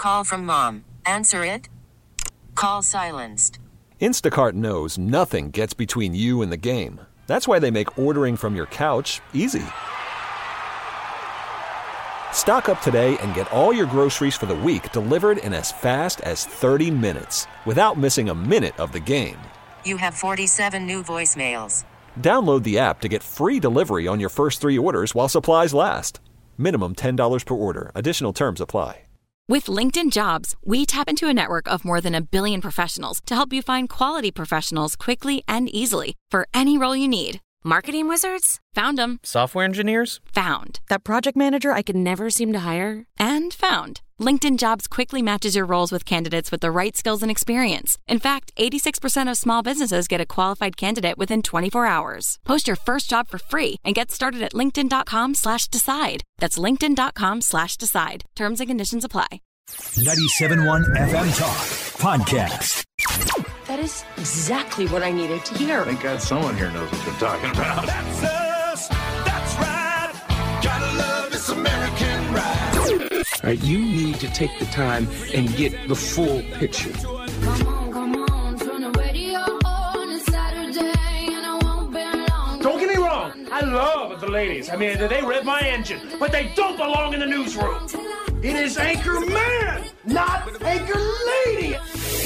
Call from mom. Answer it. Call silenced. Instacart knows nothing gets between you and the game. That's why they make ordering from your couch easy. Stock up today and get all your groceries for the week delivered in as fast as 30 minutes without missing a minute of the game. You have 47 new voicemails. Download the app to get free delivery on your first 3 orders while supplies last. Minimum $10 per order. Additional terms apply. With LinkedIn Jobs, we tap into a network of more than 1 billion professionals to help you find quality professionals quickly and easily for any role you need. Marketing wizards? Found them. Software engineers? Found. That project manager I could never seem to hire? And found. LinkedIn Jobs quickly matches your roles with candidates with the right skills and experience. In fact, 86% of small businesses get a qualified candidate within 24 hours. Post your first job for free and get started at linkedin.com/decide. That's linkedin.com/decide. Terms and conditions apply. 97.1 FM Talk Podcast. That is exactly what I needed to hear. Thank God someone here knows what they're talking about. That's us. That's right. Gotta love this American ride. All right, you need to take the time and get the full picture. Come on, turn the radio on. It's Saturday and I won't be long. Don't get me wrong. I love the ladies. I mean, they rev my engine, but they don't belong in the newsroom. It is Anchor Man, not Anchor Lady.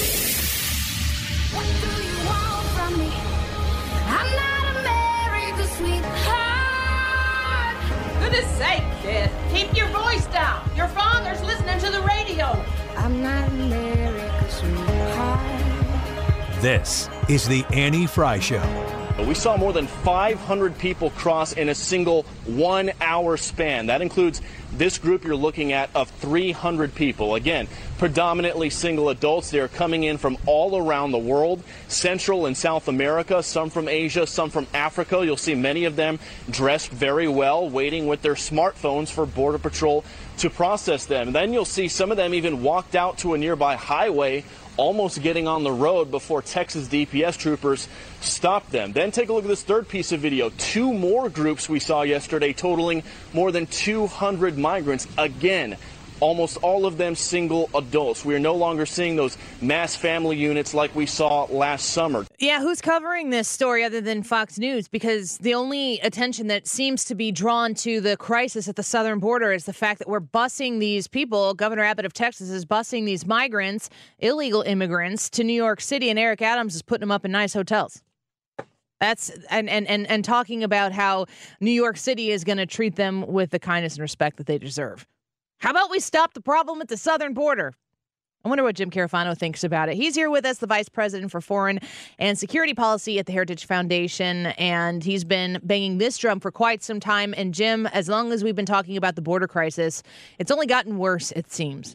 What do you want from me? I'm not America's sweetheart. Goodness sake, kid. Keep your voice down. Your father's listening to the radio. I'm not America's sweetheart. This is the Annie Fry Show. We saw more than 500 people cross in a single 1-hour span. That includes this group you're looking at of 300 people. Again, predominantly single adults. They're coming in from all around the world, Central and South America, some from Asia, some from Africa. You'll see many of them dressed very well, waiting with their smartphones for Border Patrol to process them. And then you'll see some of them even walked out to a nearby highway, almost getting on the road before Texas DPS troopers stopped them. Then take a look at this third piece of video. 2 more groups we saw yesterday, totaling more than 200 migrants. Again, almost all of them single adults. We are no longer seeing those mass family units like we saw last summer. Yeah, who's covering this story other than Fox News? Because the only attention that seems to be drawn to the crisis at the southern border is the fact that we're busing these people. Governor Abbott of Texas is busing these migrants, illegal immigrants, to New York City, and Eric Adams is putting them up in nice hotels. That's and talking about how New York City is going to treat them with the kindness and respect that they deserve. How about we stop the problem at the southern border? I wonder what Jim Carafano thinks about it. He's here with us, the Vice President for Foreign and Security Policy at the Heritage Foundation, and he's been banging this drum for quite some time. And Jim, as long as we've been talking about the border crisis, it's only gotten worse, it seems.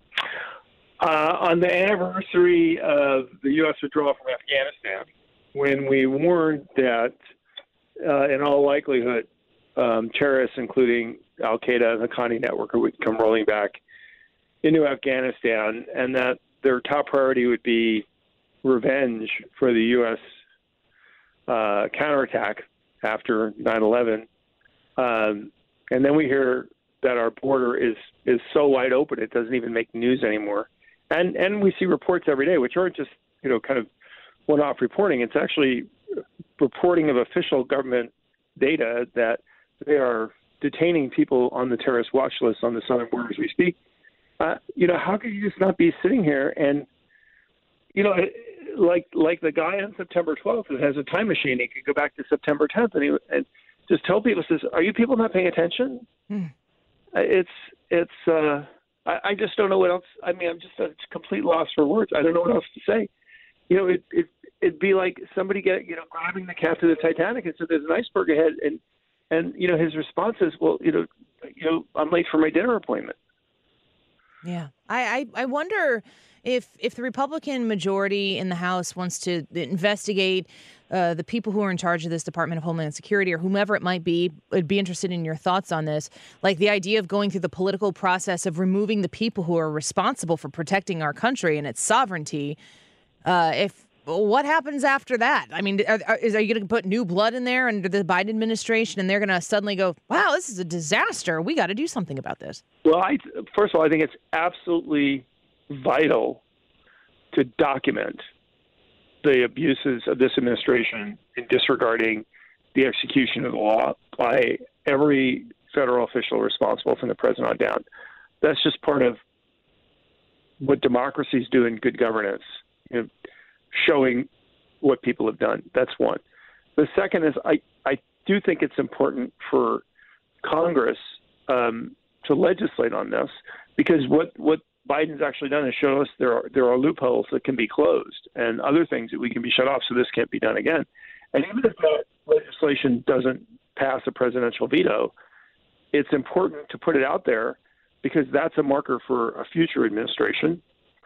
On the anniversary of the U.S. withdrawal from Afghanistan, when we warned that, in all likelihood, terrorists, including Al-Qaeda and the Haqqani network, would come rolling back into Afghanistan, and that their top priority would be revenge for the U.S. Counterattack after 9/11. And then we hear that our border is so wide open it doesn't even make news anymore. And we see reports every day, which aren't just kind of one-off reporting. It's actually reporting of official government data that they are detaining people on the terrorist watch list on the southern border as we speak. How could you just not be sitting here and, like the guy on September 12th that has a time machine, he could go back to September 10th and just tell people, says, are you people not paying attention? I just don't know what else. I mean, I'm just at a complete loss for words. I don't know what else to say. It'd be like somebody grabbing the captain of the Titanic and said, there's an iceberg ahead. And his response is, well, I'm late for my dinner appointment. Yeah. I wonder if the Republican majority in the House wants to investigate the people who are in charge of this Department of Homeland Security or whomever it might be. I'd be interested in your thoughts on this. Like the idea of going through the political process of removing the people who are responsible for protecting our country and its sovereignty. what happens after that? I mean, are you going to put new blood in there under the Biden administration, and they're going to suddenly go, wow, this is a disaster. We got to do something about this. Well, first of all, I think it's absolutely vital to document the abuses of this administration in disregarding the execution of the law by every federal official responsible from the president on down. That's just part of what democracies do in good governance, showing what people have done. That's one. The second is I do think it's important for Congress to legislate on this, because what Biden's actually done is show us there are loopholes that can be closed and other things that we can be shut off so this can't be done again. And even if that legislation doesn't pass a presidential veto, it's important to put it out there because that's a marker for a future administration.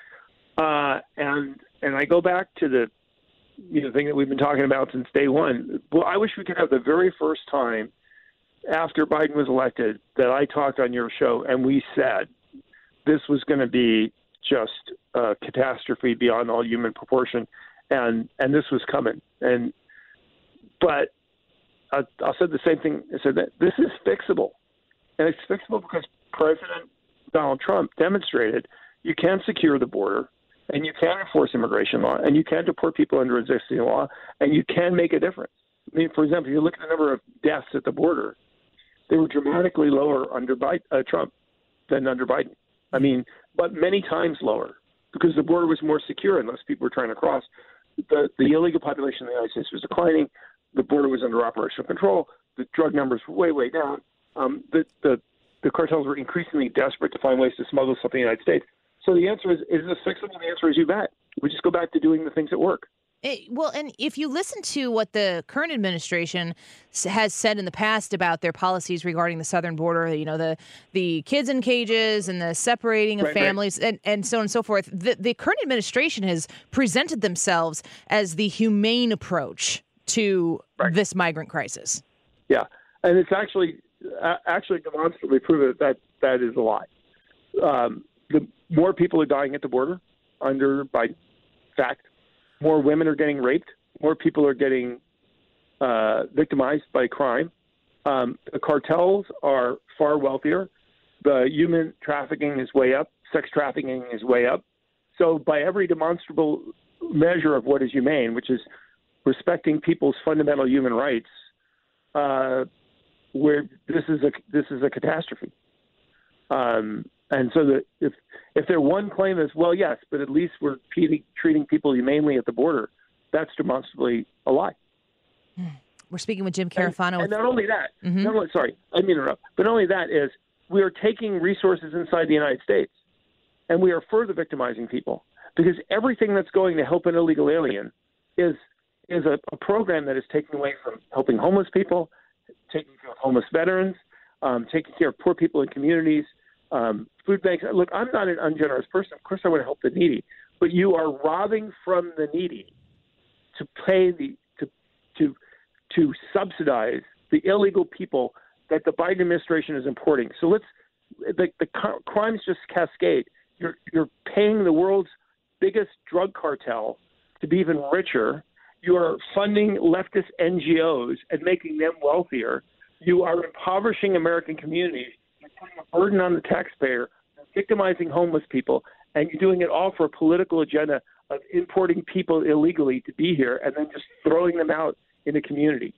And I go back to the thing that we've been talking about since day one. Well, I wish we could have the very first time after Biden was elected that I talked on your show and we said this was going to be just a catastrophe beyond all human proportion, and this was coming. But I said the same thing. I said that this is fixable, and it's fixable because President Donald Trump demonstrated you can secure the border, and you can enforce immigration law, and you can deport people under existing law, and you can make a difference. I mean, for example, you look at the number of deaths at the border; they were dramatically lower under Trump than under Biden. I mean, but many times lower because the border was more secure and less people were trying to cross. The illegal population in the United States was declining. The border was under operational control. The drug numbers were way, way down. The cartels were increasingly desperate to find ways to smuggle stuff in the United States. So the answer is this fixable? The answer is you bet. We just go back to doing the things that work. Well, and if you listen to what the current administration has said in the past about their policies regarding the southern border, the kids in cages and the separating of families and so on and so forth, the current administration has presented themselves as the humane approach to this migrant crisis. Yeah, and it's actually demonstrably proven that is a lie. The more people are dying at the border under Biden, fact. More women are getting raped. More people are getting victimized by crime. The cartels are far wealthier. The human trafficking is way up. Sex trafficking is way up. So by every demonstrable measure of what is humane, which is respecting people's fundamental human rights, where this is a catastrophe. And so that if their one claim is, well, yes, but at least we're treating people humanely at the border, that's demonstrably a lie. We're speaking with Jim Carafano. And not only that, sorry, I didn't interrupt, but not only that is we are taking resources inside the United States and we are further victimizing people because everything that's going to help an illegal alien is a program that is taking away from helping homeless people, taking care of homeless veterans, taking care of poor people in communities, food banks. Look, I'm not an ungenerous person. Of course, I want to help the needy, but you are robbing from the needy to pay to subsidize the illegal people that the Biden administration is importing. So the crimes just cascade. You're paying the world's biggest drug cartel to be even richer. You are funding leftist NGOs and making them wealthier. You are impoverishing American communities. You're putting a burden on the taxpayer, victimizing homeless people, and you're doing it all for a political agenda of importing people illegally to be here and then just throwing them out in the community.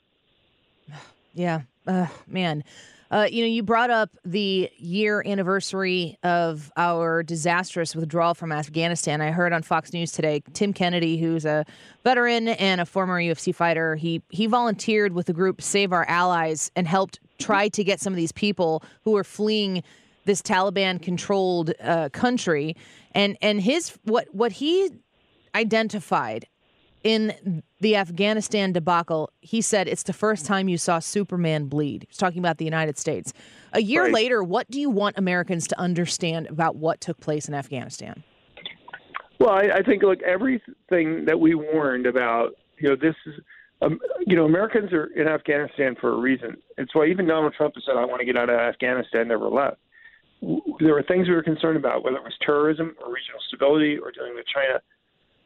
Yeah, man. You brought up the year anniversary of our disastrous withdrawal from Afghanistan. I heard on Fox News today, Tim Kennedy, who's a veteran and a former UFC fighter, he volunteered with the group Save Our Allies and helped try to get some of these people who are fleeing this Taliban-controlled country. And what he identified in the Afghanistan debacle, he said it's the first time you saw Superman bleed. He's talking about the United States. A year later, what do you want Americans to understand about what took place in Afghanistan? Well, I think, look, everything that we warned about, this is, Americans are in Afghanistan for a reason. It's why even Donald Trump has said, I want to get out of Afghanistan, never left. There were things we were concerned about, whether it was terrorism or regional stability or dealing with China.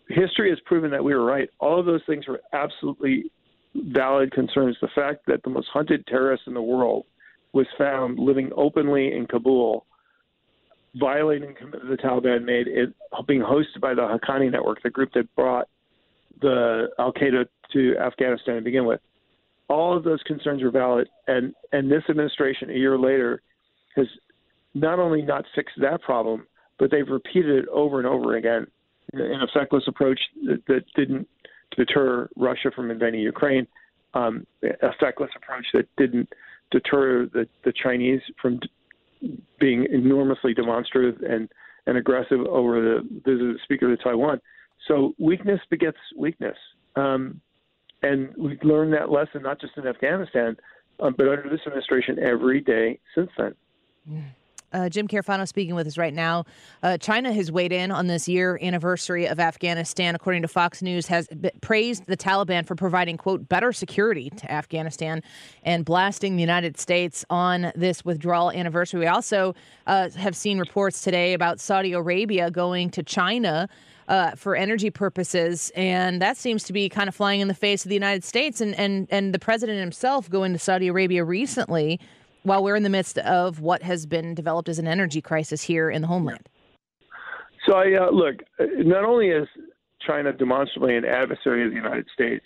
history has proven that we were right. All of those things were absolutely valid concerns. The fact that the most hunted terrorist in the world was found living openly in Kabul, violating the Taliban made it, being hosted by the Haqqani Network, the group that brought the Al-Qaeda to Afghanistan to begin with. All of those concerns are valid, and this administration, a year later, has not only not fixed that problem, but they've repeated it over and over again in a feckless approach that didn't deter Russia from invading Ukraine, a feckless approach that didn't deter the Chinese from being enormously demonstrative and aggressive over the visit of the Speaker of Taiwan. So weakness begets weakness. And we've learned that lesson not just in Afghanistan, but under this administration every day since then. Jim Carafano speaking with us right now. China has weighed in on this year anniversary of Afghanistan. According to Fox News, has praised the Taliban for providing, quote, better security to Afghanistan and blasting the United States on this withdrawal anniversary. We also have seen reports today about Saudi Arabia going to China for energy purposes, and that seems to be kind of flying in the face of the United States and the president himself going to Saudi Arabia recently while we're in the midst of what has been developed as an energy crisis here in the homeland. So, look, not only is China demonstrably an adversary of the United States,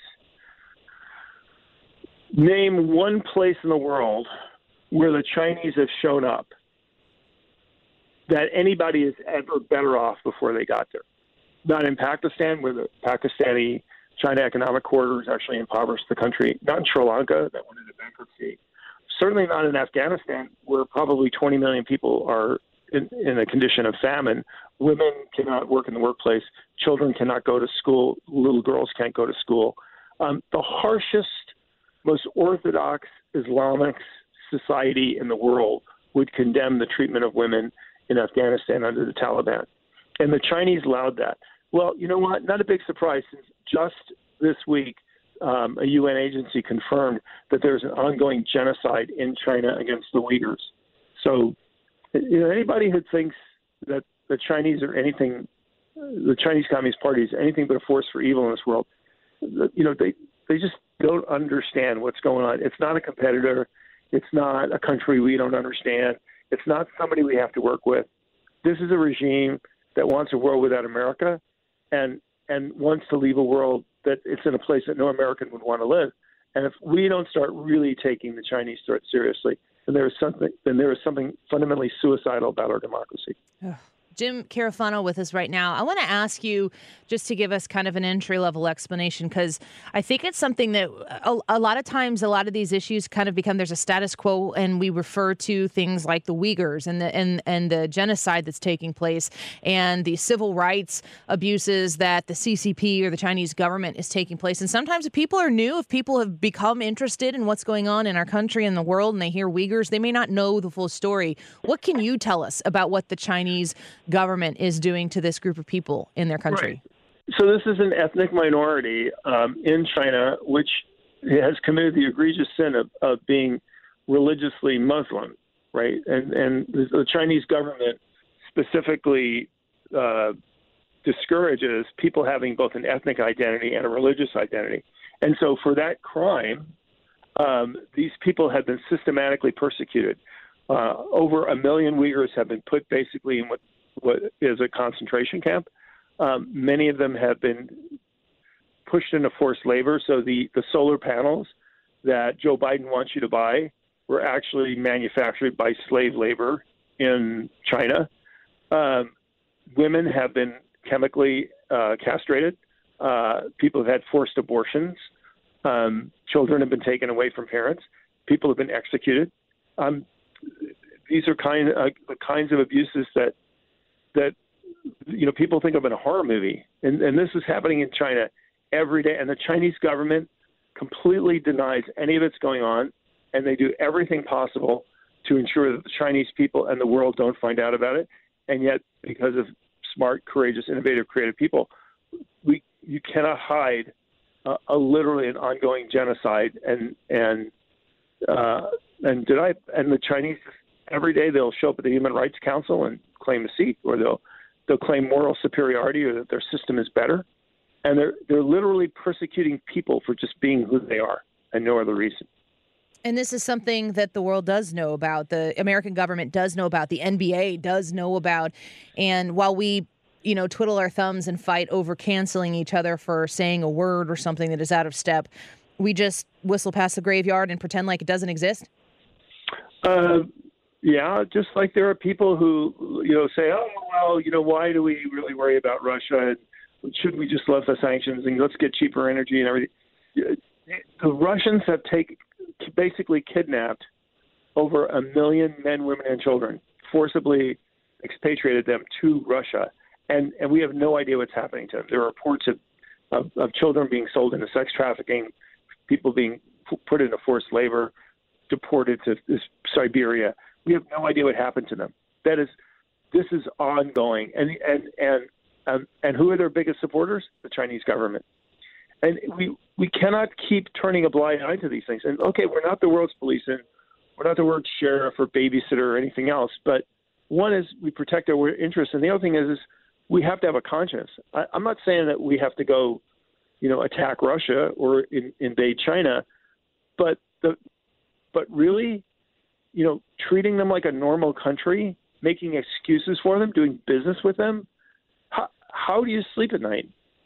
name one place in the world where the Chinese have shown up that anybody is ever better off before they got there. Not in Pakistan, where the Pakistani-China economic corridor has actually impoverished the country. Not in Sri Lanka, that went into bankruptcy. Certainly not in Afghanistan, where probably 20 million people are in a condition of famine. Women cannot work in the workplace. Children cannot go to school. Little girls can't go to school. The harshest, most orthodox Islamic society in the world would condemn the treatment of women in Afghanistan under the Taliban. And the Chinese allowed that. Well, you know what? Not a big surprise, since just this week, a UN agency confirmed that there's an ongoing genocide in China against the Uyghurs. So, anybody who thinks that the Chinese are anything, the Chinese Communist Party is anything but a force for evil in this world, they just don't understand what's going on. It's not a competitor. It's not a country we don't understand. It's not somebody we have to work with. This is a regime that wants a world without America and wants to leave a world that it's in a place that no American would want to live. And if we don't start really taking the Chinese threat seriously, then there is something fundamentally suicidal about our democracy. Jim Carafano with us right now. I want to ask you just to give us kind of an entry-level explanation, because I think it's something that a lot of times, a lot of these issues kind of become, there's a status quo, and we refer to things like the Uyghurs and the genocide that's taking place and the civil rights abuses that the CCP or the Chinese government is taking place. And sometimes if people are new, if people have become interested in what's going on in our country and the world, and they hear Uyghurs, they may not know the full story. What can you tell us about what the Chinese government is doing to this group of people in their country? Right. So this is an ethnic minority in China, which has committed the egregious sin of being religiously Muslim, right? And the Chinese government specifically discourages people having both an ethnic identity and a religious identity. And so for that crime, these people have been systematically persecuted. Over 1 million Uyghurs have been put basically in what is a concentration camp. Many of them have been pushed into forced labor. So the solar panels that Joe Biden wants you to buy were actually manufactured by slave labor in China. Women have been chemically castrated. People have had forced abortions. Children have been taken away from parents. People have been executed. These are the kinds of abuses that people think of in a horror movie, and this is happening in China every day. And the Chinese government completely denies any of it's going on, and they do everything possible to ensure that the Chinese people and the world don't find out about it. And yet, because of smart, courageous, innovative, creative people, you cannot hide literally an ongoing genocide. And the Chinese, every day they'll show up at the Human Rights Council and claim a seat, or they'll claim moral superiority, or that their system is better. And they're literally persecuting people for just being who they are and no other reason. And this is something that the world does know about. The American government does know about. The NBA does know about. And while we, twiddle our thumbs and fight over canceling each other for saying a word or something that is out of step, we just whistle past the graveyard and pretend like it doesn't exist? Yeah, just like there are people who, say, oh, well, why do we really worry about Russia? Should we just lift the sanctions and let's get cheaper energy and everything? The Russians have basically kidnapped over 1 million men, women, and children, forcibly expatriated them to Russia. And we have no idea what's happening to them. There are reports of children being sold into sex trafficking, people being put into forced labor, deported to Siberia. We have no idea what happened to them. This is ongoing. And who are their biggest supporters? The Chinese government. And we cannot keep turning a blind eye to these things. And, okay, we're not the world's police, and we're not the world's sheriff or babysitter or anything else. But one is we protect our interests, and the other thing is we have to have a conscience. I'm not saying that we have to go, attack Russia or invade China, but really, treating them like a normal country, making excuses for them, doing business with them. How do you sleep at night?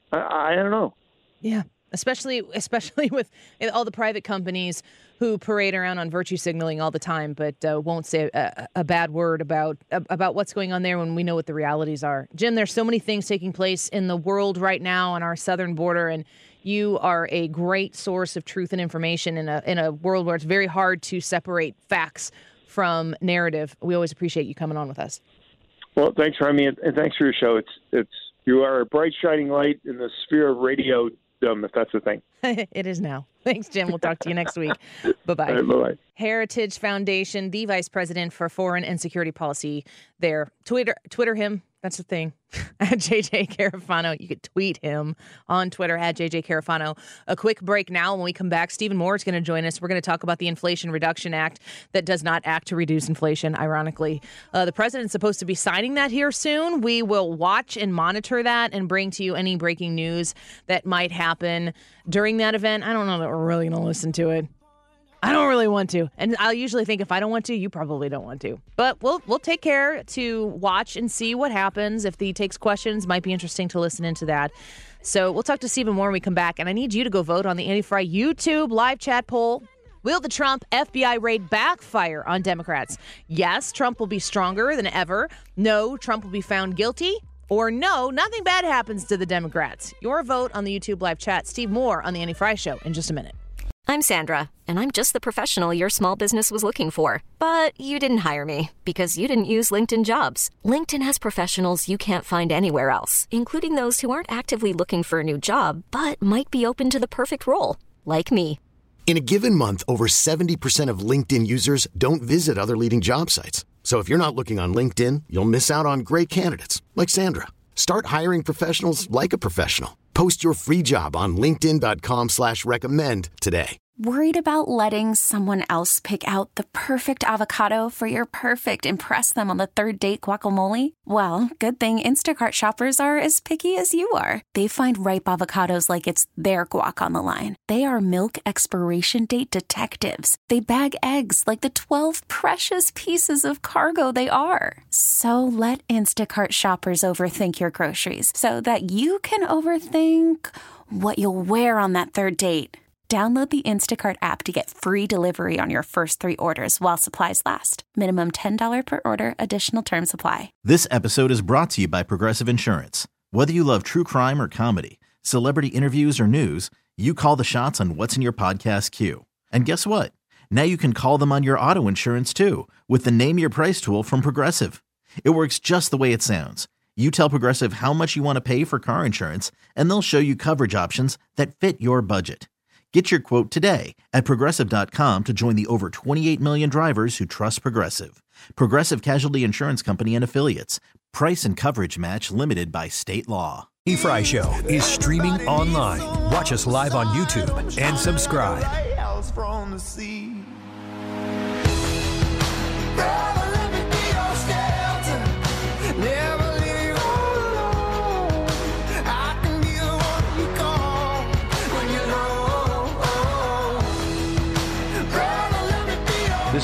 I don't know. Yeah, especially with all the private companies who parade around on virtue signaling all the time, but won't say a bad word about what's going on there when we know what the realities are. Jim, there's so many things taking place in the world right now on our southern border, and you are a great source of truth and information in a world where it's very hard to separate facts from narrative. We always appreciate you coming on with us. Well, thanks for having me, and thanks for your show. You are a bright, shining light in the sphere of radio, if that's the thing. It is now. Thanks, Jim. We'll talk to you next week. Bye-bye. Right, bye-bye. Heritage Foundation, the Vice President for Foreign and Security Policy there. Twitter him. That's the thing. At JJ Carafano. You could tweet him on Twitter at JJ Carafano. A quick break now. When we come back, Stephen Moore is going to join us. We're going to talk about the Inflation Reduction Act that does not act to reduce inflation, ironically. The president's supposed to be signing that here soon. We will watch and monitor that and bring to you any breaking news that might happen during that event. I don't know that we're really going to listen to it. I don't really want to. And I'll usually think if I don't want to, you probably don't want to. But we'll take care to watch and see what happens. If he takes questions, might be interesting to listen into that. So we'll talk to Stephen Moore when we come back. And I need you to go vote on the Andy Fry YouTube live chat poll. Will the Trump FBI raid backfire on Democrats? Yes, Trump will be stronger than ever. No, Trump will be found guilty. Or no, nothing bad happens to the Democrats. Your vote on the YouTube live chat. Steve Moore on the Andy Fry Show in just a minute. I'm Sandra, and I'm just the professional your small business was looking for. But you didn't hire me because you didn't use LinkedIn Jobs. LinkedIn has professionals you can't find anywhere else, including those who aren't actively looking for a new job, but might be open to the perfect role, like me. In a given month, over 70% of LinkedIn users don't visit other leading job sites. So if you're not looking on LinkedIn, you'll miss out on great candidates like Sandra. Start hiring professionals like a professional. Post your free job on linkedin.com/recommend today. Worried about letting someone else pick out the perfect avocado for your perfect impress them on the third date guacamole? Well, good thing Instacart shoppers are as picky as you are. They find ripe avocados like it's their guac on the line. They are milk expiration date detectives. They bag eggs like the 12 precious pieces of cargo they are. So let Instacart shoppers overthink your groceries so that you can overthink what you'll wear on that third date. Download the Instacart app to get free delivery on your first 3 orders while supplies last. Minimum $10 per order. Additional terms apply. This episode is brought to you by Progressive Insurance. Whether you love true crime or comedy, celebrity interviews or news, you call the shots on what's in your podcast queue. And guess what? Now you can call them on your auto insurance too with the Name Your Price tool from Progressive. It works just the way it sounds. You tell Progressive how much you want to pay for car insurance, and they'll show you coverage options that fit your budget. Get your quote today at Progressive.com to join the over 28 million drivers who trust Progressive. Progressive Casualty Insurance Company and Affiliates. Price and coverage match limited by state law. Andy Fry Show is streaming online. Watch us live on YouTube and subscribe.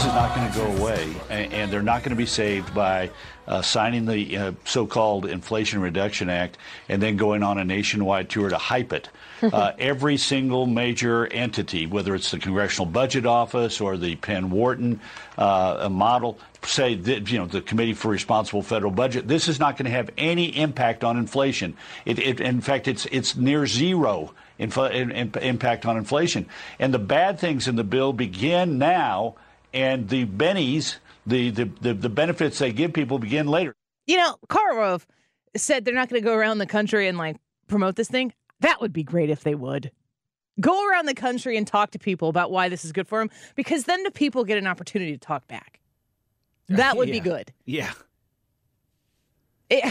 is not going to go away, and they're not going to be saved by signing the so-called Inflation Reduction Act and then going on a nationwide tour to hype it. Every single major entity, whether it's the Congressional Budget Office or the Penn Wharton model, say that, the Committee for Responsible Federal Budget, this is not going to have any impact on inflation. In fact, it's near zero impact on inflation. And the bad things in the bill begin now, and the bennies, the benefits they give people begin later. Karl Rove said they're not going to go around the country and promote this thing. That would be great if they would. Go around the country and talk to people about why this is good for them, because then the people get an opportunity to talk back. That would be good. Yeah. Did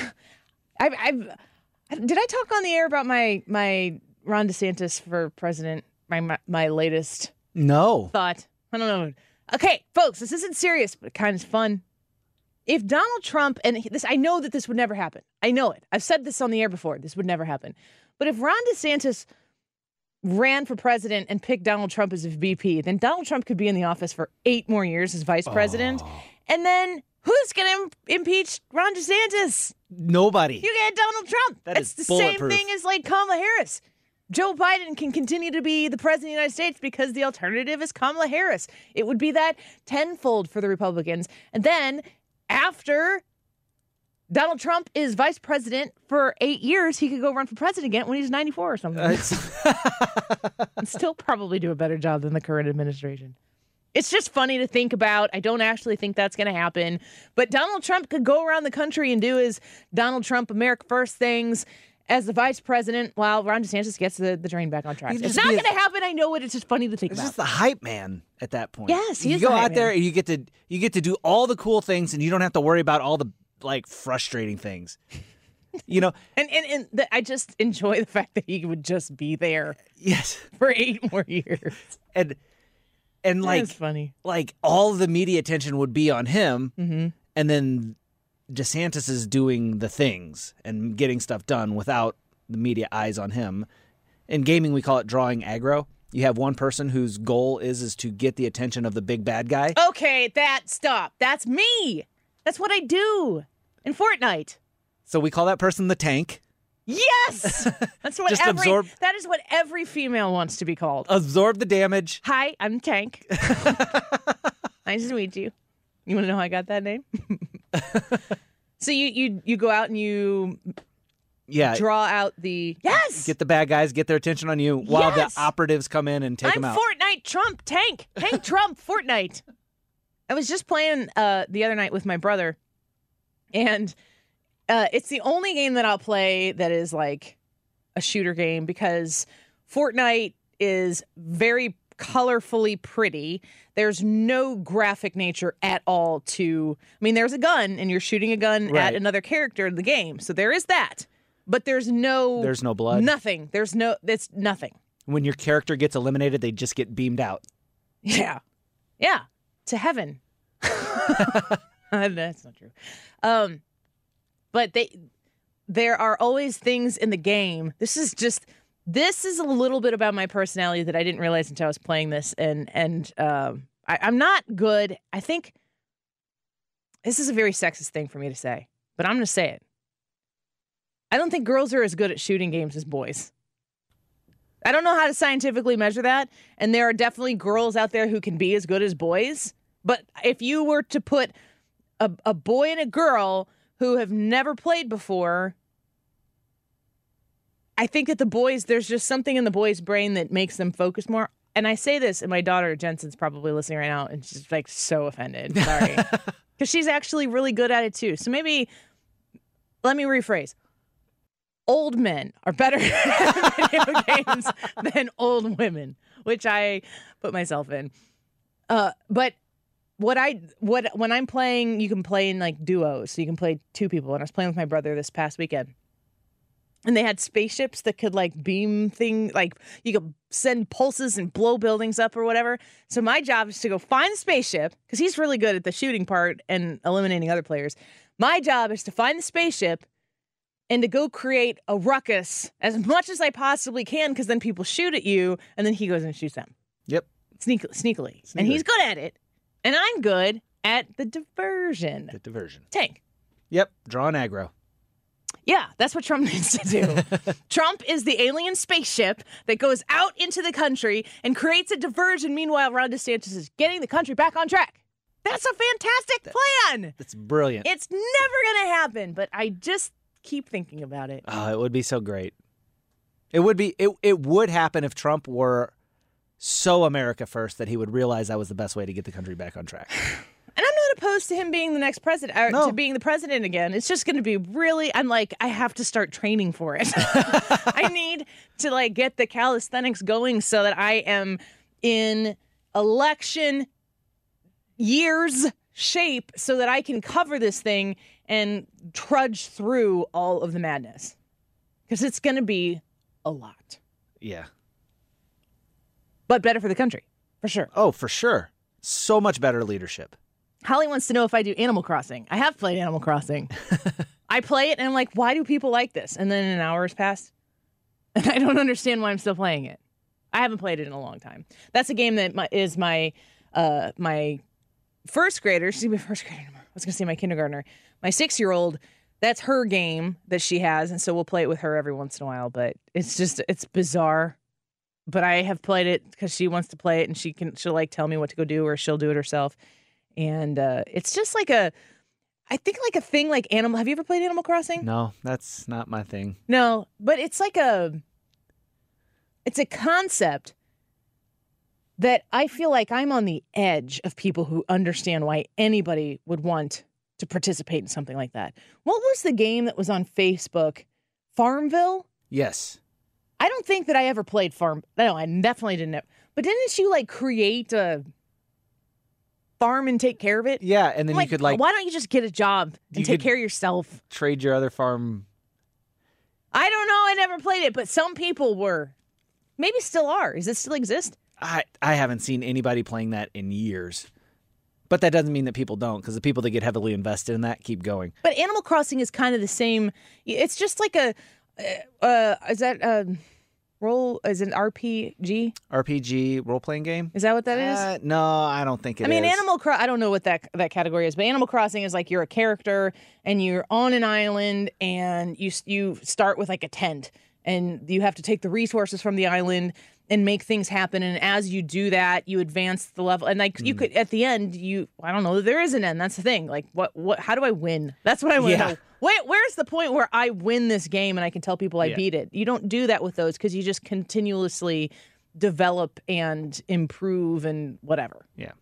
I talk on the air about my Ron DeSantis for president? My latest thought. I don't know. Okay, folks, this isn't serious, but kind of fun. If Donald Trump, and this, I know that this would never happen. I know it. I've said this on the air before. This would never happen. But if Ron DeSantis ran for president and picked Donald Trump as a VP, then Donald Trump could be in the office for 8 more years as vice president. And then who's going to impeach Ron DeSantis? Nobody. You get Donald Trump. That's the same thing as Kamala Harris. Joe Biden can continue to be the president of the United States because the alternative is Kamala Harris. It would be that tenfold for the Republicans. And then after Donald Trump is vice president for 8 years, he could go run for president again when he's 94 or something. And still probably do a better job than the current administration. It's just funny to think about. I don't actually think that's going to happen. But Donald Trump could go around the country and do his Donald Trump America First things as the vice president while Ron DeSantis gets the train back on track. It's not going to happen. I know it. It's just funny to think about. He's just the hype man at that point. Yes, he is. You go out there and you get to do all the cool things, and you don't have to worry about all the frustrating things. And I just enjoy the fact that he would just be there. Yes, for 8 more years. And that's funny. All the media attention would be on him, and then DeSantis is doing the things and getting stuff done without the media eyes on him. In gaming, we call it drawing aggro. You have one person whose goal is to get the attention of the big bad guy. Okay, stop. That's me. That's what I do in Fortnite. So we call that person the tank. Yes! That's what that is what every female wants to be called. Absorb the damage. Hi, I'm Tank. Nice to meet you. You want to know how I got that name? So you go out and you draw out the get the bad guys, get their attention on you while the operatives come in and take them out. Fortnite Trump Tank Trump Fortnite. I was just playing the other night with my brother, and it's the only game that I'll play that is like a shooter game because Fortnite is very colorfully pretty. There's no graphic nature at all there's a gun and you're shooting a gun at another character in the game. So there is that. But there's no blood. Nothing. It's nothing. When your character gets eliminated, they just get beamed out. Yeah. Yeah. To heaven. That's not true. But there are always things in the game. This is a little bit about my personality that I didn't realize until I was playing this, and I'm not good. I think this is a very sexist thing for me to say, but I'm going to say it. I don't think girls are as good at shooting games as boys. I don't know how to scientifically measure that, and there are definitely girls out there who can be as good as boys, but if you were to put a boy and a girl who have never played before, I think that there's just something in the boys' brain that makes them focus more. And I say this, and my daughter Jensen's probably listening right now, and she's so offended. Sorry. Because she's actually really good at it too. So maybe, let me rephrase. Old men are better at video games than old women, which I put myself in. But when I'm playing, you can play in duos, so you can play 2 people. And I was playing with my brother this past weekend, and they had spaceships that could beam things, you could send pulses and blow buildings up or whatever. So my job is to go find the spaceship because he's really good at the shooting part and eliminating other players. My job is to find the spaceship and to go create a ruckus as much as I possibly can, because then people shoot at you, and then he goes and shoots them. Yep. Sneakily. And he's good at it. And I'm good at the diversion. The diversion. Tank. Yep, draw an aggro. Yeah, that's what Trump needs to do. Trump is the alien spaceship that goes out into the country and creates a diversion. Meanwhile, Ron DeSantis is getting the country back on track. That's a fantastic plan. That's brilliant. It's never going to happen, but I just keep thinking about it. Oh, it would be so great. It would be. It would happen if Trump were so America first that he would realize that was the best way to get the country back on track. And I'm not opposed to him being the next president, or to being the president again. It's just going to be really, I have to start training for it. I need to get the calisthenics going so that I am in election years shape so that I can cover this thing and trudge through all of the madness. Because it's going to be a lot. Yeah. But better for the country, for sure. Oh, for sure. So much better leadership. Holly wants to know if I do Animal Crossing. I have played Animal Crossing. I play it and I'm like, why do people like this? And then an hour has passed and I don't understand why I'm still playing it. I haven't played it in a long time. That's a game that is my first grader. She's going to be first grader tomorrow. I was going to say my kindergartner. My 6-year-old, that's her game that she has. And so we'll play it with her every once in a while. But it's bizarre. But I have played it because she wants to play it and she'll tell me what to go do or she'll do it herself. And it's just I think a thing like Animal. Have you ever played Animal Crossing? No, that's not my thing. No, but it's it's a concept that I feel like I'm on the edge of people who understand why anybody would want to participate in something like that. What was the game that was on Facebook? Farmville? Yes. I don't think that I ever played No, I definitely didn't. But didn't you create a farm and take care of it? Yeah, and then you could why don't you just get a job and take care of yourself? Trade your other farm. I don't know. I never played it, but some people were. Maybe still are. Does it still exist? I haven't seen anybody playing that in years. But that doesn't mean that people don't, because the people that get heavily invested in that keep going. But Animal Crossing is kind of the same. It's just like is that role? Is it an RPG? RPG role-playing game? Is that what that is? No, I don't think it is. I mean, I don't know what that category is, but Animal Crossing is you're a character and you're on an island and you start with a tent and you have to take the resources from the island and make things happen. And as you do that, you advance the level. And you could, at the end, I don't know, there is an end. That's the thing. How do I win? That's what I want to know. Where's the point where I win this game and I can tell people I beat it? You don't do that with those because you just continuously develop and improve and whatever. Yeah.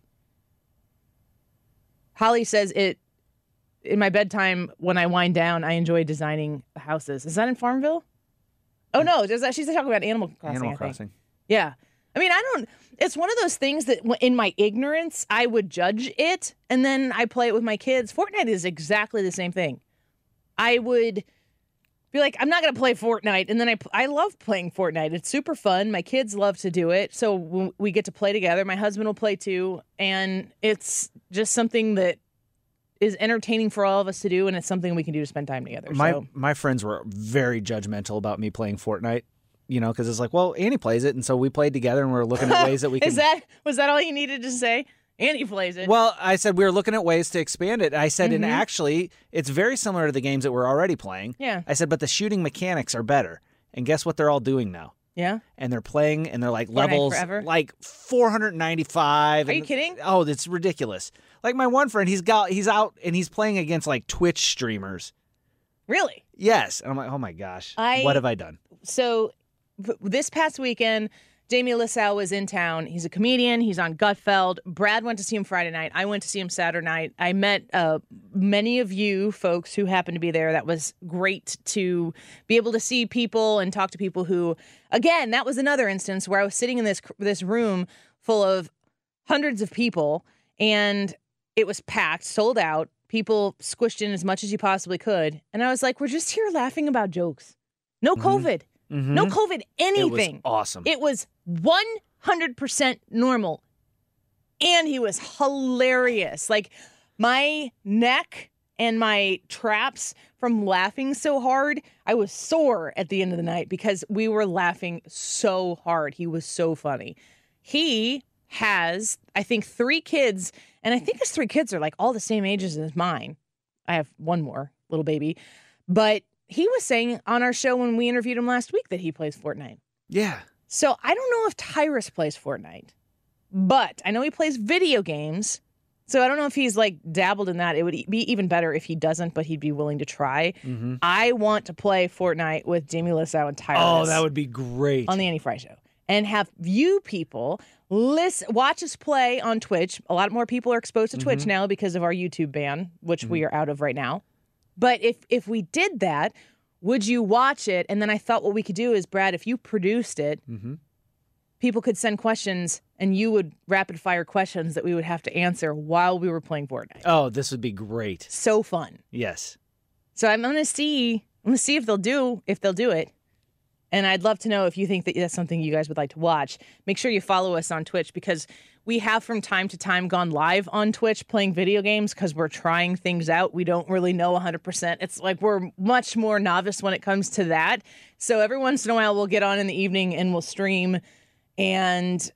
Holly says in my bedtime, when I wind down, I enjoy designing the houses. Is that in Farmville? Oh, no. She's talking about Animal Crossing. Animal Crossing. Yeah. I mean, it's one of those things that in my ignorance, I would judge it, and then I play it with my kids. Fortnite is exactly the same thing. I would be like, I'm not going to play Fortnite, and then I love playing Fortnite. It's super fun. My kids love to do it, so we get to play together. My husband will play too, and it's just something that is entertaining for all of us to do, and it's something we can do to spend time together. My friends were very judgmental about me playing Fortnite. Because it's well, Annie plays it, and so we played together, and we're looking at ways that we can. Was that all you needed to say? Annie plays it. Well, I said we were looking at ways to expand it. I said, and actually, it's very similar to the games that we're already playing. Yeah. I said, but the shooting mechanics are better. And guess what they're all doing now? Yeah. And they're playing, and they're Fortnite levels forever? 495. Are you kidding? Oh, it's ridiculous. My one friend, he's out and he's playing against Twitch streamers. Really? Yes. And I'm like, oh my gosh, what have I done? So this past weekend, Jamie Lissow was in town. He's a comedian. He's on Gutfeld. Brad went to see him Friday night. I went to see him Saturday night. I met many of you folks who happened to be there. That was great to be able to see people and talk to people who, again, that was another instance where I was sitting in this room full of hundreds of people, and it was packed, sold out. People squished in as much as you possibly could. And I was like, we're just here laughing about jokes. No COVID. Mm-hmm. No COVID anything. It was awesome. It was 100% normal. And he was hilarious. My neck and my traps from laughing so hard, I was sore at the end of the night because we were laughing so hard. He was so funny. He has, I think, 3 kids, and I think his 3 kids are like all the same ages as mine. I have one more little baby, but he was saying on our show when we interviewed him last week that he plays Fortnite. Yeah. So I don't know if Tyrus plays Fortnite, but I know he plays video games. So I don't know if he's like dabbled in that. It would be even better if he doesn't, but he'd be willing to try. Mm-hmm. I want to play Fortnite with Jamie Lissow and Tyrus. Oh, that would be great. On the Annie Fry Show. And have you people watch us play on Twitch. A lot more people are exposed to Twitch now because of our YouTube ban, which we are out of right now. But if we did that, would you watch it? And then I thought what we could do is, Brad, if you produced it, people could send questions and you would rapid fire questions that we would have to answer while we were playing Fortnite. Oh, this would be great. So fun. Yes. So I'm gonna see if they'll do it. And I'd love to know if you think that that's something you guys would like to watch. Make sure you follow us on Twitch because we have from time to time gone live on Twitch playing video games because we're trying things out. We don't really know 100%. It's like we're much more novice when it comes to that. So every once in a while we'll get on in the evening and we'll stream. And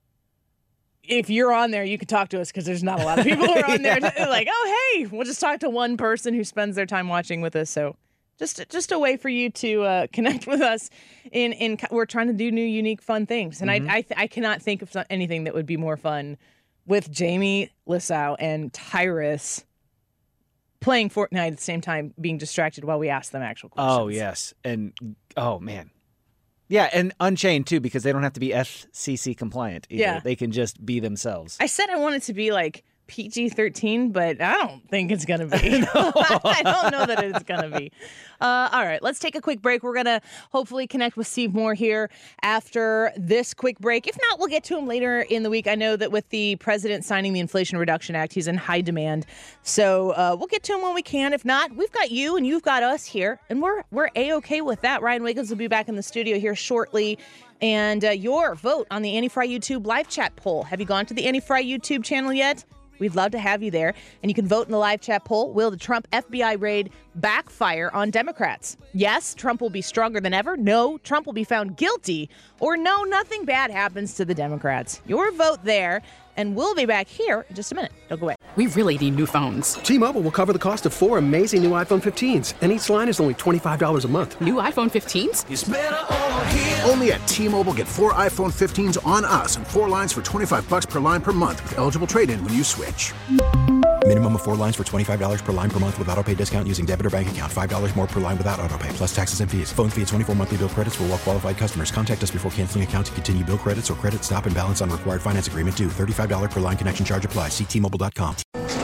if you're on there, you can talk to us because there's not a lot of people who are on there. Like, oh, hey, we'll just talk to one person who spends their time watching with us. So just a way for you to connect with us. We're trying to do new, unique, fun things. And I cannot think of anything that would be more fun with Jamie Lissow and Tyrus playing Fortnite at the same time, being distracted while we ask them actual questions. Oh, yes. And, oh, man. Yeah, and Unchained, too, because they don't have to be FCC compliant either. Yeah. They can just be themselves. I said I wanted to be like PG-13, but I don't think it's going to be. I don't know that it's going to be. All right, let's take a quick break. We're going to hopefully connect with Steve Moore here after this quick break. If not, we'll get to him later in the week. I know that with the president signing the Inflation Reduction Act, he's in high demand. So we'll get to him when we can. If not, we've got you and you've got us here, and we're A-okay with that. Ryan Wiggins will be back in the studio here shortly. And your vote on the Annie Fry YouTube live chat poll. Have you gone to the Annie Fry YouTube channel yet? We'd love to have you there. And you can vote in the live chat poll. Will the Trump FBI raid backfire on Democrats? Yes, Trump will be stronger than ever. No, Trump will be found guilty. Or no, nothing bad happens to the Democrats. Your vote there. And we'll be back here in just a minute. Don't go away. We really need new phones. T-Mobile will cover the cost of 4 amazing new iPhone 15s. And each line is only $25 a month. New iPhone 15s? It's better over here. Only at T-Mobile, get 4 iPhone 15s on us and 4 lines for $25 per line per month with eligible trade-in when you switch. Minimum of 4 lines for $25 per line per month with autopay discount using debit or bank account. $5 more per line without autopay, plus taxes and fees. Phone fee at 24 monthly bill credits for well-qualified customers. Contact us before canceling account to continue bill credits or credit stop and balance on required finance agreement due. $35 per line connection charge applies. See T-Mobile.com.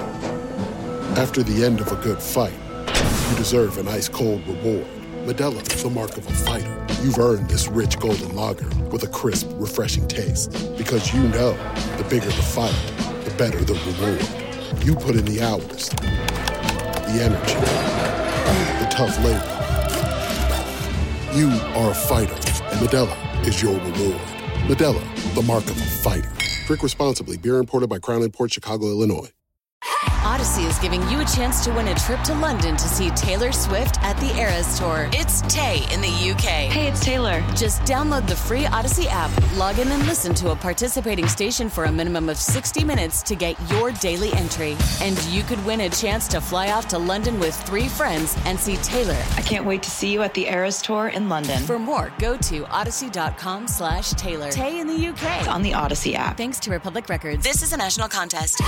After the end of a good fight, you deserve an ice-cold reward. Modelo is the mark of a fighter. You've earned this rich golden lager with a crisp, refreshing taste. Because you know, the bigger the fight, the better the reward. You put in the hours, the energy, the tough labor. You are a fighter, and Modelo is your reward. Modelo, the mark of a fighter. Drink responsibly. Beer imported by Crown Imports, Chicago, Illinois. Odyssey is giving you a chance to win a trip to London to see Taylor Swift at the Eras Tour. It's Tay in the UK. Hey, it's Taylor. Just download the free Odyssey app, log in and listen to a participating station for a minimum of 60 minutes to get your daily entry. And you could win a chance to fly off to London with 3 friends and see Taylor. I can't wait to see you at the Eras Tour in London. For more, go to odyssey.com/Taylor. Tay in the UK. It's on the Odyssey app. Thanks to Republic Records. This is a national contest.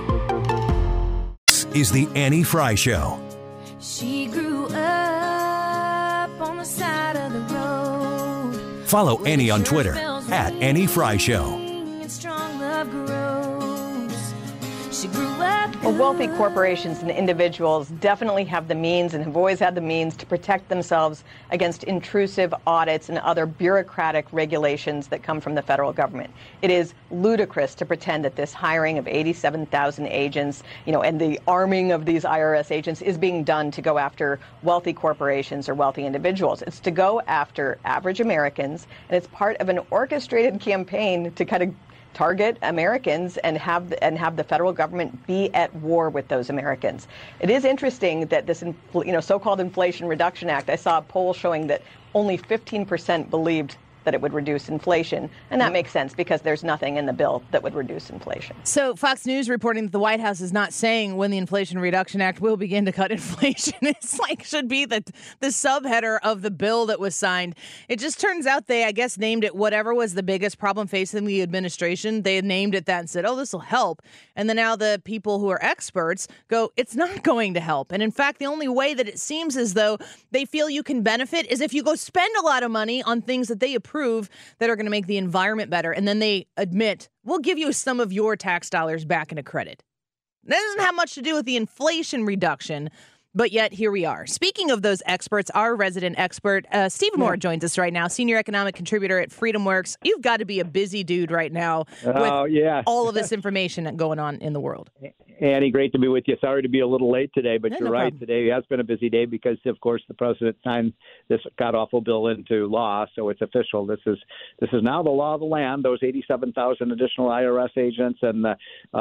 Is the Annie Fry Show. She grew up on the side of the road. Follow Annie on Twitter at Annie Fry Show. And strong love grows. She grew up. Well, wealthy corporations and individuals definitely have the means and have always had the means to protect themselves against intrusive audits and other bureaucratic regulations that come from the federal government. It is ludicrous to pretend that this hiring of 87,000 agents, and the arming of these IRS agents is being done to go after wealthy corporations or wealthy individuals. It's to go after average Americans, and it's part of an orchestrated campaign to kind of target Americans and have the federal government be at war with those Americans. It is interesting that this so-called Inflation Reduction Act, I saw a poll showing that only 15% believed that it would reduce inflation. And that makes sense because there's nothing in the bill that would reduce inflation. So Fox News reporting that the White House is not saying when the Inflation Reduction Act will begin to cut inflation. It's like should be the subheader of the bill that was signed. It just turns out they, I guess, named it whatever was the biggest problem facing the administration. They had named it that and said, oh, this will help. And then now the people who are experts go, it's not going to help. And in fact, the only way that it seems as though they feel you can benefit is if you go spend a lot of money on things that they approve that are going to make the environment better. And then they admit, we'll give you some of your tax dollars back in a credit. That doesn't have much to do with the inflation reduction. But yet, here we are. Speaking of those experts, our resident expert, Steve Moore, joins us right now, senior economic contributor at FreedomWorks. You've got to be a busy dude right now with all of this information going on in the world. Annie, great to be with you. Sorry to be a little late today, but you're no right. problem. Today has been a busy day because, of course, the president signed this god-awful bill into law, so it's official. This is now the law of the land. Those 87,000 additional IRS agents and the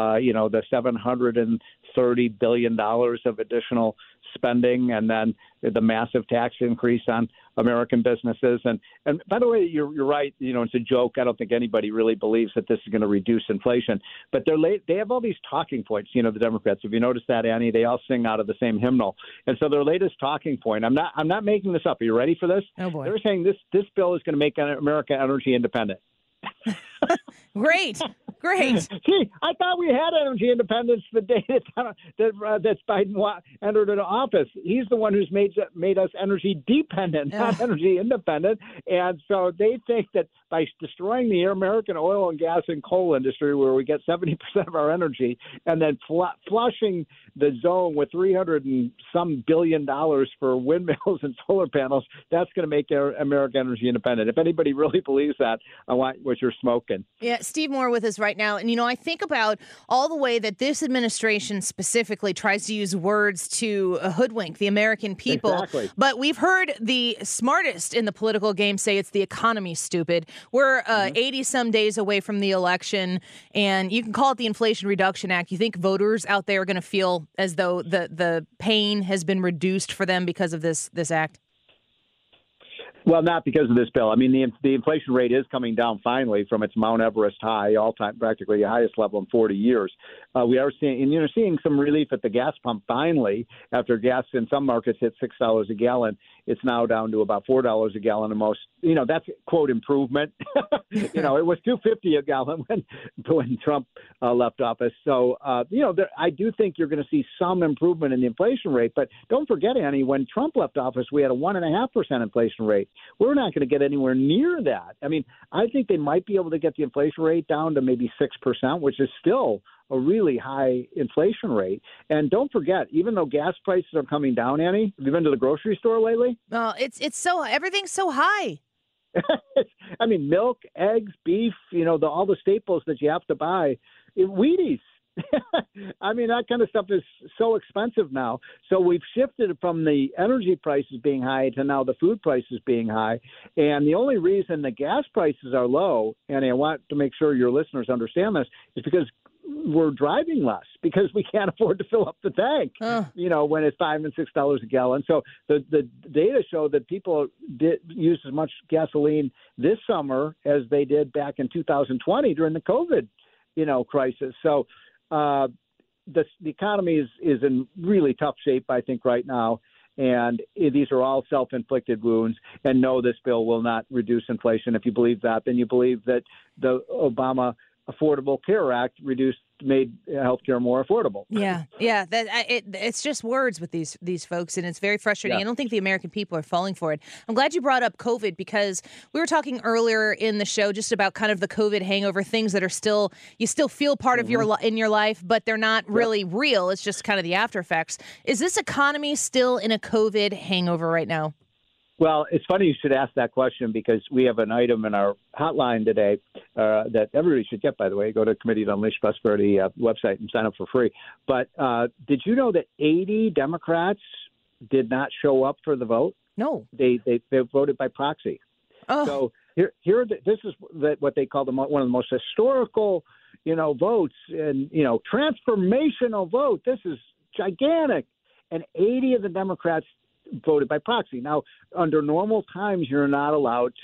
$730 billion of additional spending, and then the massive tax increase on American businesses. And by the way, you're right. It's a joke. I don't think anybody really believes that this is going to reduce inflation. But they have all these talking points. The Democrats. If you notice that, Annie, they all sing out of the same hymnal. And so their latest talking point. I'm not making this up. Are you ready for this? Oh boy. They're saying this bill is going to make America energy independent. Great. See, I thought we had energy independence the day that Biden entered into office. He's the one who's made us energy dependent, not energy independent. And so they think that by destroying the American oil and gas and coal industry, where we get 70% of our energy, and then flushing the zone with $300 and some billion for windmills and solar panels, that's going to make America energy independent. If anybody really believes that, I want what you're smoking. Yeah, Steve Moore with us right now. And, I think about all the way that this administration specifically tries to use words to hoodwink the American people. Exactly. But we've heard the smartest in the political game say it's the economy, stupid. We're 80-some days away from the election, and you can call it the Inflation Reduction Act. You think voters out there are going to feel as though the pain has been reduced for them because of this act? Well, not because of this bill. I mean, the inflation rate is coming down finally from its Mount Everest high, all-time, practically the highest level in 40 years. We are seeing some relief at the gas pump finally after gas in some markets hit $6 a gallon. It's now down to about $4 a gallon in most. That's quote improvement. It was $2.50 a gallon when Trump left office. So I do think you're going to see some improvement in the inflation rate. But don't forget, Annie, when Trump left office, we had a 1.5% inflation rate. We're not going to get anywhere near that. I mean, I think they might be able to get the inflation rate down to maybe 6%, which is still a really high inflation rate. And don't forget, even though gas prices are coming down, Annie, have you been to the grocery store lately? Oh, it's so everything's so high. I mean, milk, eggs, beef, all the staples that you have to buy. Wheaties. I mean, that kind of stuff is so expensive now. So we've shifted from the energy prices being high to now the food prices being high. And the only reason the gas prices are low, and I want to make sure your listeners understand this, is because we're driving less because we can't afford to fill up the tank, when it's $5 and $6 a gallon. So the data show that people did use as much gasoline this summer as they did back in 2020 during the COVID, crisis. So the economy is in really tough shape, I think, right now. And these are all self-inflicted wounds. And no, this bill will not reduce inflation. If you believe that, then you believe that the Obama Affordable Care Act made healthcare more affordable. Yeah. It's just words with these folks, and it's very frustrating. Yeah. I don't think the American people are falling for it. I'm glad you brought up COVID because we were talking earlier in the show just about kind of the COVID hangover, things that are you still feel part of in your life, but they're not really real. It's just kind of the after effects. Is this economy still in a COVID hangover right now? Well, it's funny you should ask that question because we have an item in our hotline today that everybody should get, by the way. Go to Committee to Unleash Prosperity website and sign up for free. But did you know that 80 Democrats did not show up for the vote? No. They voted by proxy. Oh. So this is what they call one of the most historical, votes and, transformational vote. This is gigantic. And 80 of the Democrats voted by proxy. Now, under normal times, you're not allowed to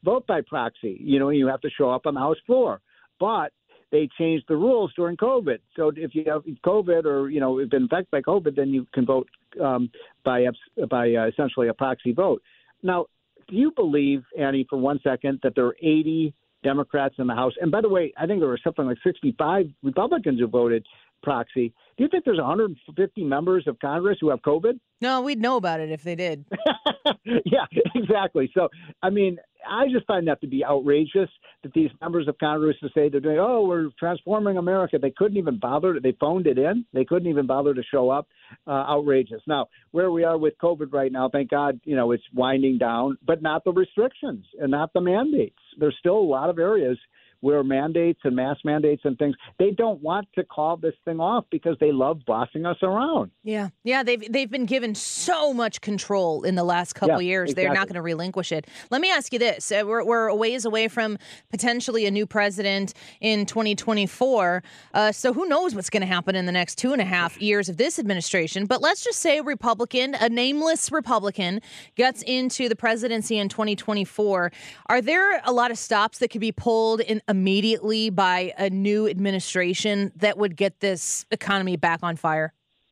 vote by proxy. You have to show up on the House floor. But they changed the rules during COVID. So if you have COVID or, have been infected by COVID, then you can vote by essentially a proxy vote. Now, do you believe, Annie, for 1 second, that there are 80 Democrats in the House? And by the way, I think there were something like 65 Republicans who voted proxy. Do you think there's 150 members of Congress who have COVID? No, we'd know about it if they did. Yeah, exactly. So, I mean, I just find that to be outrageous that these members of Congress to say they're doing, we're transforming America. They couldn't even bother. They phoned it in. They couldn't even bother to show up. Outrageous. Now, where we are with COVID right now, thank God, it's winding down, but not the restrictions and not the mandates. There's still a lot of areas where mandates and mass mandates and things, they don't want to call this thing off because they love bossing us around. Yeah. They've been given so much control in the last couple of years. Exactly. They're not going to relinquish it. Let me ask you this. We're a ways away from potentially a new president in 2024. So who knows what's going to happen in the next 2.5 years of this administration. But let's just say a nameless Republican, gets into the presidency in 2024. Are there a lot of stops that could be pulled in immediately by a new administration that would get this economy back on fire?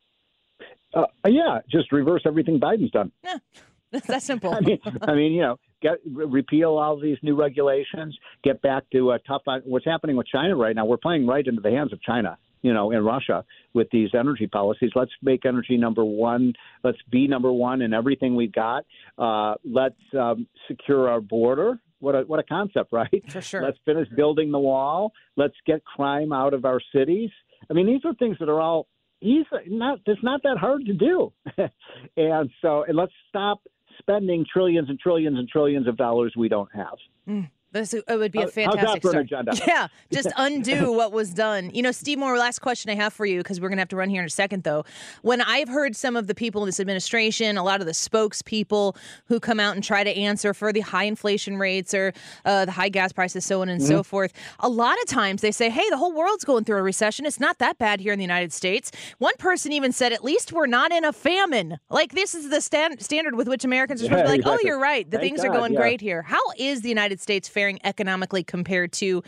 Yeah, just reverse everything Biden's done. Yeah, that's simple. I mean, repeal all these new regulations, get back to what's happening with China right now. We're playing right into the hands of China, and Russia with these energy policies. Let's make energy number one. Let's be number one in everything we've got. Let's secure our border. What a concept, right? For sure. Let's finish building the wall. Let's get crime out of our cities. I mean, these are things that are all easy. It's not that hard to do. And let's stop spending trillions and trillions and trillions of dollars we don't have. It would be a fantastic how's that for an start. agenda? Yeah, just undo what was done. Steve Moore, last question I have for you, because we're going to have to run here in a second, though. When I've heard some of the people in this administration, a lot of the spokespeople who come out and try to answer for the high inflation rates or the high gas prices, so on and so forth, a lot of times they say, hey, the whole world's going through a recession. It's not that bad here in the United States. One person even said, at least we're not in a famine. Like, this is the standard with which Americans are supposed to be like, exactly. Oh, you're right. Things are going great here. How is the United States faring economically compared to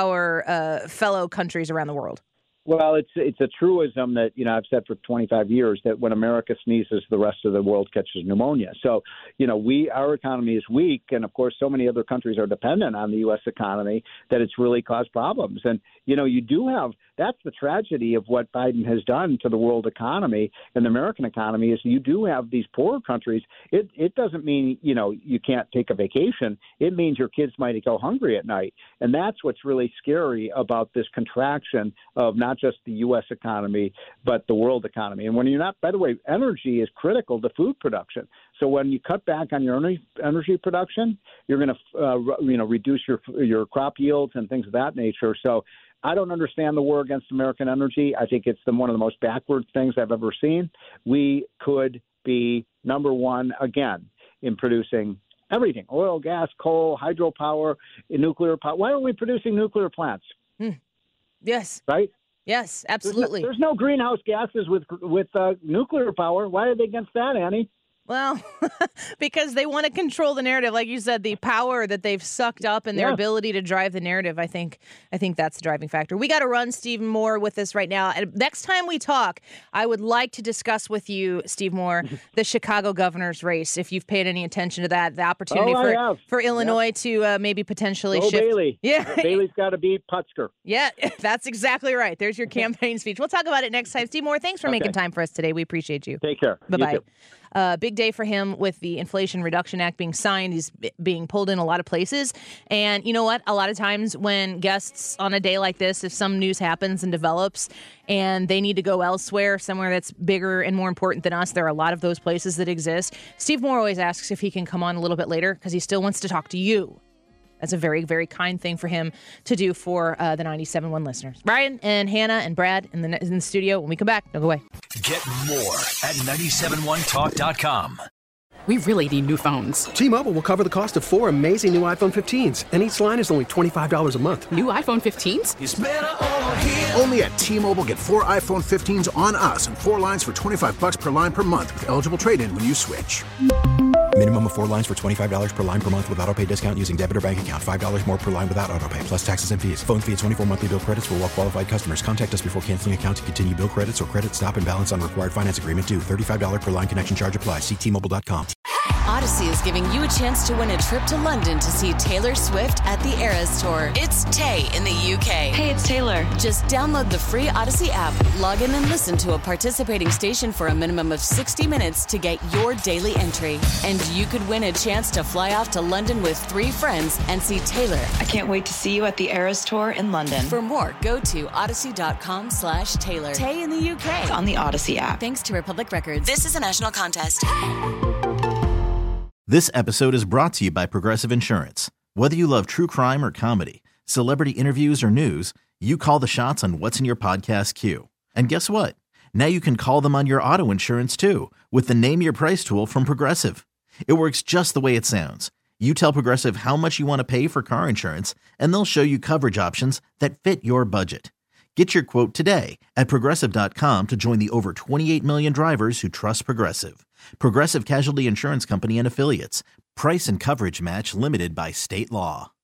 our fellow countries around the world? Well, it's a truism that, I've said for 25 years that when America sneezes, the rest of the world catches pneumonia. So, our economy is weak. And of course, so many other countries are dependent on the U.S. economy that it's really caused problems. And, you do have, that's the tragedy of what Biden has done to the world economy and the American economy is you do have these poorer countries. It doesn't mean, you can't take a vacation. It means your kids might go hungry at night. And that's what's really scary about this contraction of not just the U.S. economy, but the world economy. And when you're not, by the way, energy is critical to food production. So when you cut back on your energy production, you're going to, reduce your crop yields and things of that nature. So I don't understand the war against American energy. I think it's one of the most backward things I've ever seen. We could be number one again in producing everything: oil, gas, coal, hydropower, nuclear power. Why aren't we producing nuclear plants? Yes. Right? Yes, absolutely. There's no greenhouse gases with nuclear power. Why are they against that, Annie? Well, because they want to control the narrative. Like you said, the power that they've sucked up and their ability to drive the narrative, I think that's the driving factor. We got to run Steve Moore with us right now. And next time we talk, I would like to discuss with you, Steve Moore, the Chicago governor's race, if you've paid any attention to that, the opportunity for Illinois to maybe potentially shift. Bailey. Yeah. Bailey's got to beat Putzker. Yeah, that's exactly right. There's your campaign speech. We'll talk about it next time. Steve Moore, thanks for making time for us today. We appreciate you. Take care. Bye-bye. Big day for him with the Inflation Reduction Act being signed. He's being pulled in a lot of places. And you know what? A lot of times when guests on a day like this, if some news happens and develops and they need to go elsewhere, somewhere that's bigger and more important than us, there are a lot of those places that exist. Steve Moore always asks if he can come on a little bit later because he still wants to talk to you. That's a very, very kind thing for him to do for the 97.1 listeners. Ryan and Hannah and Brad in the studio. When we come back, don't go away. Get more at 971talk.com. We really need new phones. T-Mobile will cover the cost of 4 amazing new iPhone 15s, and each line is only $25 a month. New iPhone 15s? It's better over here. Only at T-Mobile, get 4 iPhone 15s on us and 4 lines for $25 per line per month with eligible trade-in when you switch. Minimum of 4 lines for $25 per line per month with autopay discount using debit or bank account. $5 more per line without autopay, plus taxes and fees. Phone fee at 24 monthly bill credits for well qualified customers. Contact us before canceling account to continue bill credits or credit stop and balance on required finance agreement due. $35 per line connection charge applies. See T-Mobile.com. Odyssey is giving you a chance to win a trip to London to see Taylor Swift at the Eras Tour. It's Tay in the UK. Hey, it's Taylor. Just download the free Odyssey app, log in and listen to a participating station for a minimum of 60 minutes to get your daily entry. And you could win a chance to fly off to London with 3 friends and see Taylor. I can't wait to see you at the Eras Tour in London. For more, go to odyssey.com/Taylor. Tay in the UK. It's on the Odyssey app. Thanks to Republic Records. This is a national contest. This episode is brought to you by Progressive Insurance. Whether you love true crime or comedy, celebrity interviews or news, you call the shots on what's in your podcast queue. And guess what? Now you can call them on your auto insurance too with the Name Your Price tool from Progressive. It works just the way it sounds. You tell Progressive how much you want to pay for car insurance, and they'll show you coverage options that fit your budget. Get your quote today at Progressive.com to join the over 28 million drivers who trust Progressive. Progressive Casualty Insurance Company and Affiliates. Price and coverage match limited by state law.